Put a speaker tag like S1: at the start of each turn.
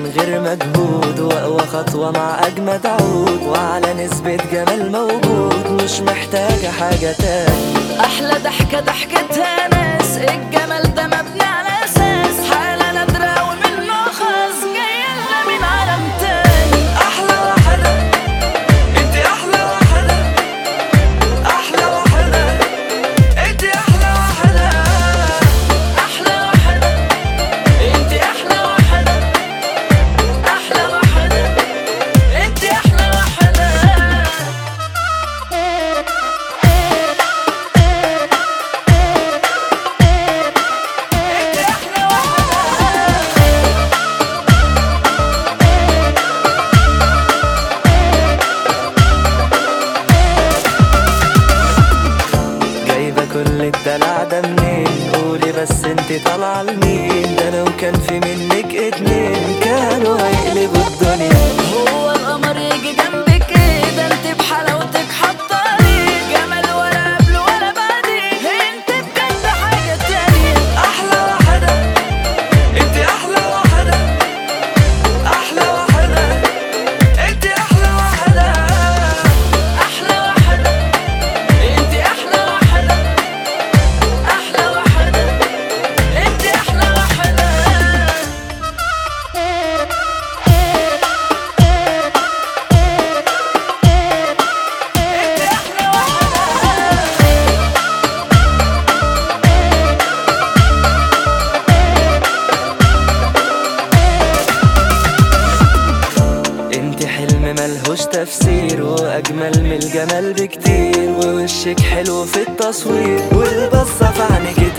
S1: من غير مجهود، واقوى خطوة مع اجمد عود، وعلى نسبة جمال موجود، مش محتاجة حاجة تاني.
S2: احلى ضحكة ضحكتها ناس، الجمال ده مبني على اساس، حالة نادرة ومن نوع خاص، جاية لنا من عالم تاني.
S1: احلى واحدة انت، احلى واحدة، احلى واحدة انت، احلى واحدة،
S2: احلى واحدة انت، احلى واحدة، احلى واحدة انت، احلى واحدة.
S1: جايبة كل الدلع ده منين؟ قولي بس انت طالعة لمين؟ ده لو كان في منك اتنين كانوا هيقلبوا الدنيا.
S2: هو القمر يجي جنبك كده؟ انت بحلاوتك حطالي جمال، ولا قبل ولا بعدين، انت بجد حاجة تانية.
S1: احلى واحدة انت، احلى واحدة، احلى واحدة انت، احلى واحدة،
S2: احلى واحدة انت، احلى واحدة، احلى واحدة انت، احلى واحدة.
S1: انت حلم ملهوش تفسير، واجمل من الجمال بكتير، ووشك حلو في التصوير، والبصة في عينك